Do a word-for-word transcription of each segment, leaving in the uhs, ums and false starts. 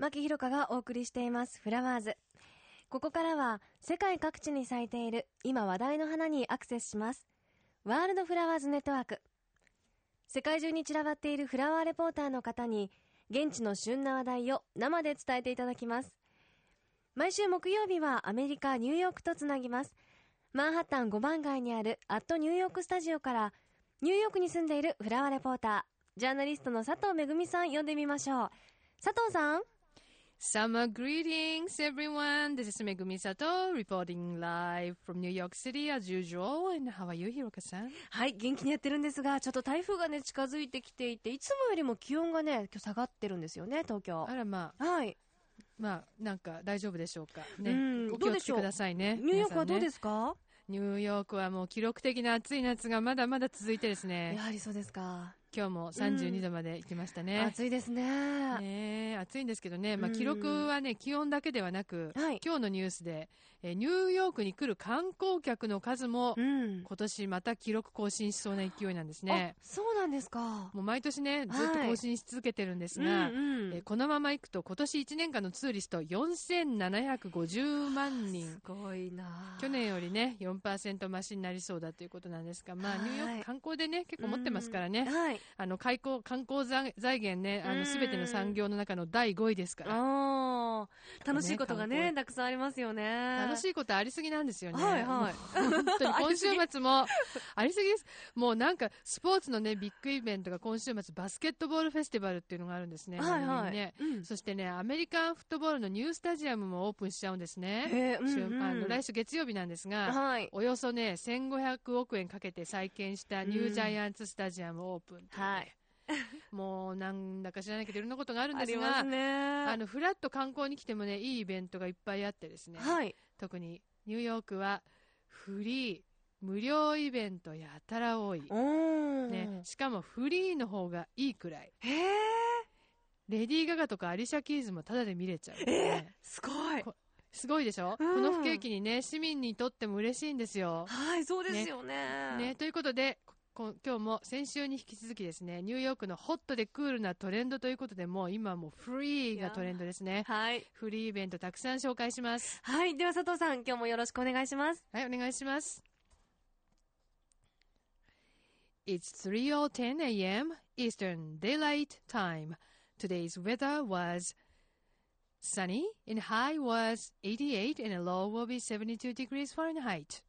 牧ひろかがお送りしていますフラワーズ。ここからは世界各地に咲いている今話題の花にアクセスします。ワールドフラワーズネットワーク。世界中に散らばっているフラワーレポーターの方に現地の旬な話題を生で伝えていただきます。毎週木曜日はアメリカニューヨークとつなぎます。マンハッタンごばん街にあるアットニューヨークスタジオからニューヨークに住んでいるフラワーレポーター、ジャーナリストの佐藤めぐみさん呼んでみましょう。佐藤さん。 Summer greetings, everyone. This is Megumi Sato reporting live from New York City as usual. And how are you, Hiroka-san? はい、元気にやってるんですが、ちょっと台風がね、近づいてきていて、いつもよりも気温がね、今日下がってるんですよね、東京。 あらまあ。 はい。 まあ、なんか大丈夫でしょうか。ね。 うん、 お気をつけくださいね。 ニューヨークはどうですか？ ニューヨークはもう記録的な暑い夏がまだまだ続いてですね。 やはりそうですか。 今日もさんじゅうにどまで行きましたね。 うん、暑いですね。 ねえ、暑いんですけどね。まあ、記録はね、気温だけではなく、 はい、 今日のニュースで、えー、ニューヨークに来る観光客の数も、うん、今年また記録更新しそうな勢いなんですね。 あ、そうなんですか。 もう毎年ね、ずっと更新し続けてるんですが、はい、うんうん、えー、このまま行くと今年いちねんかんのツーリストよんせんななひゃくごじゅうまんにん。 すごいな。 去年よりね、よんパーセント 増しになりそうだということなんですが、まあ、ニューヨーク観光でね、結構持ってますからね。はい、あの、開港観光財源ね、あの、すべての産業の中のだいごいですから。 ああ、楽しいことがね、たくさんありますよね。 楽しいことありすぎなんですよね。 はいはい。 本当に今週末も、ありすぎです。もうなんか、スポーツのね、ビッグイベントが今週末、バスケットボールフェスティバルっていうのがあるんですね。 はいはい。 ね、うん、そしてね、アメリカンフットボールのニュースタジアムもオープンしちゃうんですね。 へー、うんうん、 あの来週月曜日なんですが、はい、およそね、せんごひゃくおくえんかけて再建したニュージャイアンツスタジアムオープン、ね、うん。はい。もうなんだか知らないけどいろんなことがあるんですが、 ありますね。 あのフラッと観光に来てもね、いいイベントがいっぱいあってですね、はい、特にニューヨークはフリー無料イベントやたら多い、ね、しかもフリーの方がいいくらい。 へー、 レディー・ガガとかアリシャ・キーズもタダで見れちゃう、 ね、えー、すごいすごいでしょ、うん、この不景気にね、市民にとっても嬉しいんですよ。 はい、そうですよね。 ね、ね、ということで今日も先週に引き続きですね、ニューヨークのホットでクールなトレンドということで、もう今もうフリーがトレンドですね。はい。フリーイベントたくさん紹介します。 はい。では佐藤さん、今日もよろしくお願いします。 はい、お願いします。It's three oh ten a.m. Eastern Daylight Time. Today's weather was sunny and high was eighty-eight and a low will be seventy-two degrees Fahrenheit.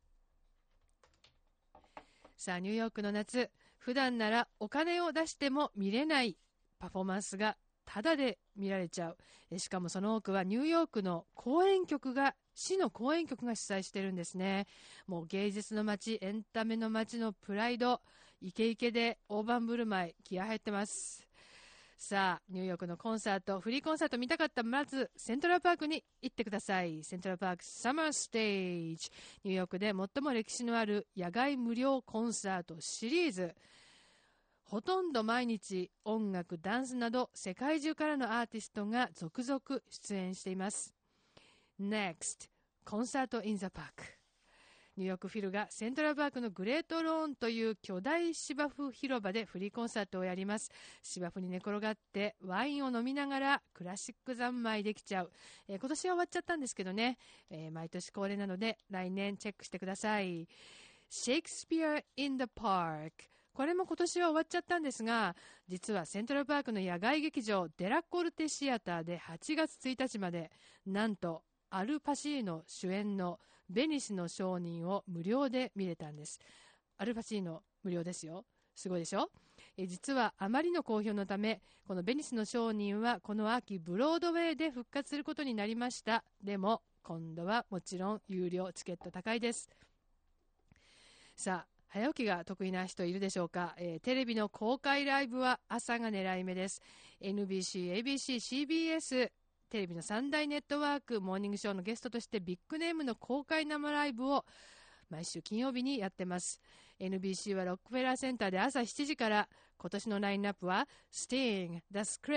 さあ、ニューヨークの夏、普段ならお金を出しても見れないパフォーマンスがタダで見られちゃう。しかもその多くはニューヨークの公演局が、市の公演局が主催してるんですね。もう芸術の街、エンタメの街のプライド、イケイケで大盤振る舞い、気合入ってます。さあ、ニューヨークのコンサート、フリーコンサート見たかったらまずセントラルパークに行ってください。セントラルパークサマーステージ。ニューヨークで最も歴史のある野外無料コンサートシリーズ。ほとんど毎日音楽、ダンスなど世界中からのアーティストが続々出演しています。Next, Concert in the Park。ニューヨークフィルがセントラルパークのグレートローンという巨大芝生広場でフリーコンサートをやります。芝生に寝転がってワインを飲みながらクラシック三昧できちゃう。えー、今年は終わっちゃったんですけどね、えー、毎年恒例なので来年チェックしてください。Shakespeare in the Park。これも今年は終わっちゃったんですが、実はセントラルパークの野外劇場デラコルテシアターではちがつついたちまでなんとアルパシーノ主演のベニスの商人を無料で見れたんです。アルパシーノ無料ですよ。すごいでしょ。え実はあまりの好評のため、このベニスの商人はこの秋ブロードウェイで復活することになりました。でも今度はもちろん有料、チケット高いです。さあ、早起きが得意な人いるでしょうか、えー、テレビの公開ライブは朝が狙い目です。 エヌビーシー、エービーシー、シービーエステレビの三大ネットワーク、モーニングショーのゲストとしてビッグネームの公開生ライブを毎週金曜日にやってます。 エヌビーシー はロックフェラーセンターで朝しちじから。今年のラインナップは Sting, The Script,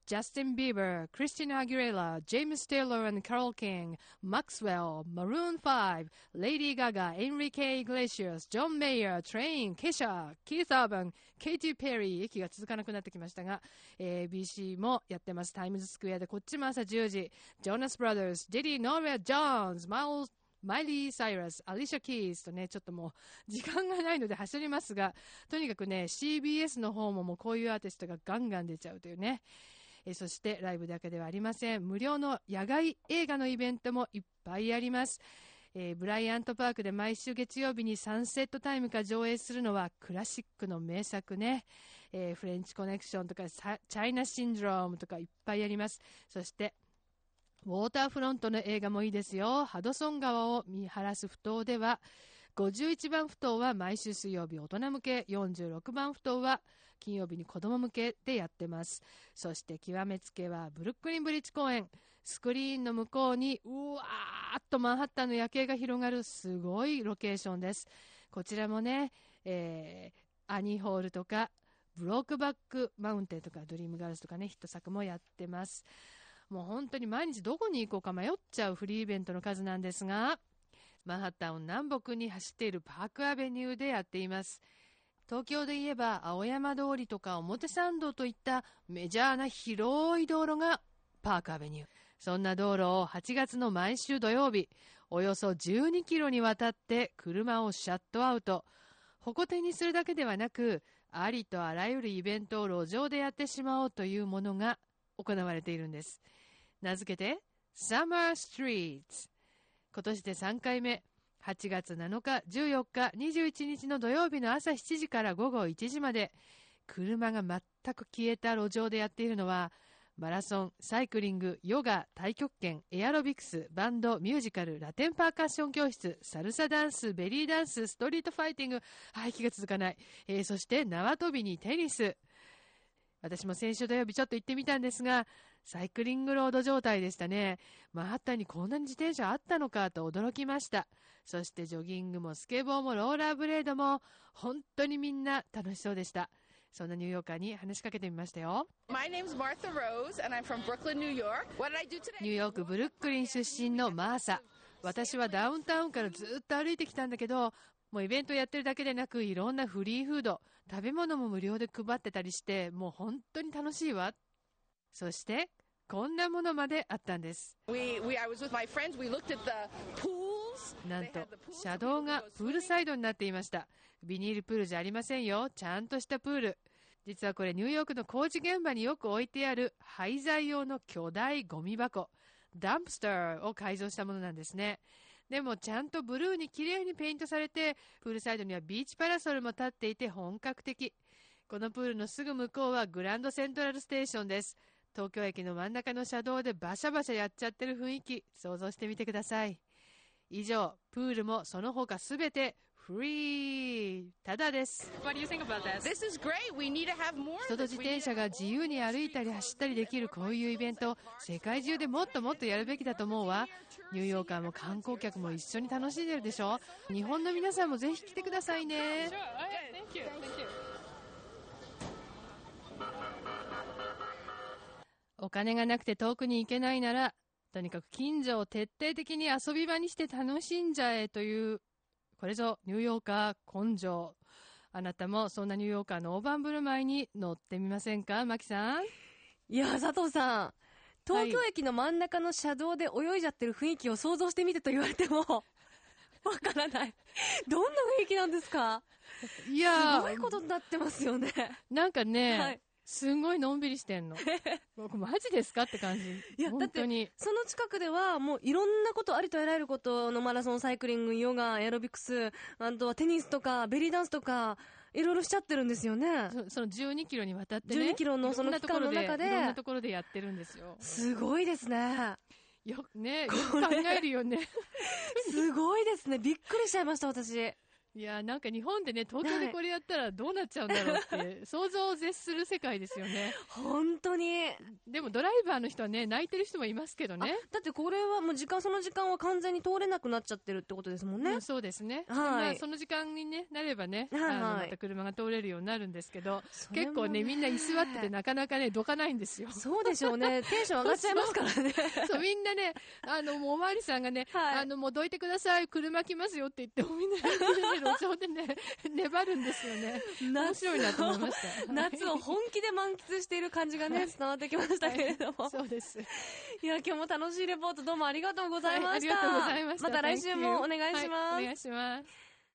Justin Bieber, Christina Aguilera, James Taylor and Carole King, Maxwell, Maroon ファイブ, Lady Gaga, Enrique Iglesias, John Mayer, Train, Kesha, Keith Urban, Katy Perry、 息が続かなくなってきましたが、えー、ビーシー もやってます。タイムズスクエアでこっちも朝じゅうじ、Jonas Brothers、ジェリー・ノーレア・ジョーンズ、マイルマイリー・サイラス、アリシャ・キーズとね、ちょっともう時間がないので走りますが、とにかくね シービーエス の方ももうこういうアーティストがガンガン出ちゃうというね。えそしてライブだけではありません。無料の野外映画のイベントもいっぱいあります。えー、ブライアントパークで毎週月曜日にサンセットタイムから上映するのはクラシックの名作ね、えー、フレンチコネクションとかチャイナシンドロームとかいっぱいあります。そしてウォーターフロントの映画もいいですよ。ハドソン川を見晴らす埠頭ではごじゅういちばん埠頭は毎週水曜日大人向け、よんじゅうろくばん埠頭は金曜日に子供向けでやってます。そして極めつけはブルックリンブリッジ公園、スクリーンの向こうにうわーっとマンハッタンの夜景が広がるすごいロケーションです。こちらもね、えー、アニーホールとかブロークバックマウンテンとかドリームガールズとかね、ヒット作もやってます。もう本当に毎日どこに行こうか迷っちゃうフリーイベントの数なんですが、マンハッタンを南北に走っているパークアベニューでやっています。東京で言えば青山通りとか表参道といったメジャーな広い道路がパークアベニュー。そんな道路をはちがつの毎週土曜日、およそじゅうにキロにわたって車をシャットアウト。ホコ天にするだけではなく、ありとあらゆるイベントを路上でやってしまおうというものが行われているんです。名付けて Summer Streets。 今年でさんかいめ、はちがつなのか、じゅうよっか、にじゅういちにちの土曜日の朝しちじからごごいちじまで、車が全く消えた路上でやっているのは、マラソン、サイクリング、ヨガ、太極拳、エアロビクス、バンド、ミュージカル、ラテンパーカッション教室、サルサダンス、ベリーダンス、ストリートファイティング、はい、気が続かない、えー、そして縄跳びにテニス。私も先週土曜日ちょっと行ってみたんですが、サイクリングロード状態でしたね。マンハッタンにこんなに自転車あったのかと驚きました。そしてジョギングもスケボーもローラーブレードも本当にみんな楽しそうでした。そんなニューヨーカーに話しかけてみましたよ。 My name's Martha Rose and I'm from Brooklyn, New York. What did I do today? ニューヨークブルックリン出身のマーサ。私はダウンタウンからずっと歩いてきたんだけど、もうイベントやってるだけでなく、いろんなフリーフード、食べ物も無料で配ってたりして、もう本当に楽しいわ。そしてこんなものまであったんです。 We, we, I was with my friends. We looked at the pools. なんと車道がプールサイドになっていました。ビニールプールじゃありませんよ、ちゃんとしたプール。実はこれニューヨークの工事現場によく置いてある廃材用の巨大ゴミ箱、ダンプスターを改造したものなんですね。でもちゃんとブルーにきれいにペイントされて、プールサイドにはビーチパラソルも立っていて本格的。このプールのすぐ向こうはグランドセントラルステーションです。東京駅の真ん中の車道でバシャバシャやっちゃってる雰囲気、想像してみてください。以上、プールもその他すべてフリー、ただです。 What do you think about this? This is great. We need to have more. 人と自転車が自由に歩いたり走ったりできるこういうイベント、世界中でもっともっとやるべきだと思うわ。ニューヨーカーも観光客も一緒に楽しんでるでしょ。日本の皆さんもぜひ来てくださいね。 Sure. Okay. Thank you. Thank you. お金がなくて遠くに行けないなら、とにかく近所を徹底的に遊び場にして楽しんじゃえという、これぞニューヨーカー根性。あなたもそんなニューヨーカーの大盤振る舞いに乗ってみませんか、マキさん。 いや佐藤さん、東京駅の真ん中の車道で泳いじゃってる雰囲気を想像してみてと言われてもわからない。どんな雰囲気なんですか？ いやすごいことになってますよね。 なんかね、 はい、 すごいのんびりしてんの。僕マジですかって感じ。 いや本当にだってその近くではもういろんなこと、ありとあらゆることのマラソン、サイクリング、ヨガ、エアロビクス、あとはテニスとかベリーダンスとかいろいろしちゃってるんですよね。 そ, そのじゅうにキロにわたってね、 じゅうにキロのその期間の中でいろんなところでやってるんですよ。 すごいですね。 よくね、よく考えるよね。 すごいですね。びっくりしちゃいました私。 いやなんか日本でね東京でこれやったらどうなっちゃうんだろうって想像を絶する世界ですよね。 本当に。 でもドライバーの人はね泣いてる人もいますけどね。 だってこれはもう時間その時間は完全に通れなくなっちゃってるってことですもんね。 うん、そうですね、 はい、 まあ、その時間に、ね、なればね、 はいはい、 あのまた車が通れるようになるんですけど、結構ねみんな居座っててなかなかねどかないんですよ。 そうでしょうね。テンション上がっちゃいますからね。 そうみんなねあのもうおまわりさんがね、はい、あのもうどいてください車来ますよって言ってもみんな路上でね粘るんですよね。面白いなと思いました。 夏を本気で満喫している感じがね、はい、伝わってきましたけれども、 はい、そうです。 いや今日も楽しいレポートどうもありがとうございました。 はい、ありがとうございました。 また来週もお願いします。 はい、お願いします。